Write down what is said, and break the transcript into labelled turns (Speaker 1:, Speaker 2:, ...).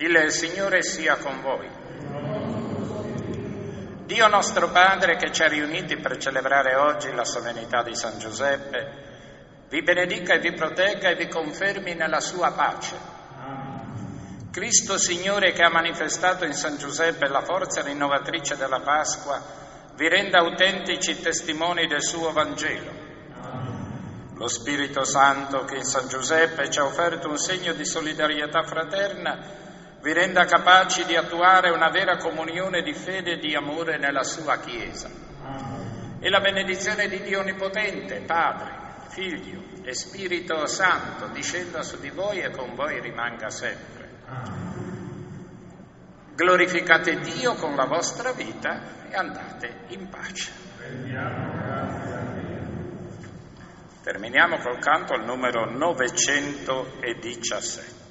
Speaker 1: Il Signore sia con voi. Dio nostro Padre, che ci ha riuniti per celebrare oggi la solennità di San Giuseppe, vi benedica e vi protegga e vi confermi nella sua pace. Cristo Signore, che ha manifestato in San Giuseppe la forza rinnovatrice della Pasqua, vi renda autentici testimoni del suo Vangelo. Lo Spirito Santo, che in San Giuseppe ci ha offerto un segno di solidarietà fraterna, vi renda capaci di attuare una vera comunione di fede e di amore nella sua Chiesa. E la benedizione di Dio Onnipotente, Padre, Figlio e Spirito Santo, discenda su di voi e con voi rimanga sempre. Glorificate Dio con la vostra vita e andate in pace. Terminiamo col canto al numero 917.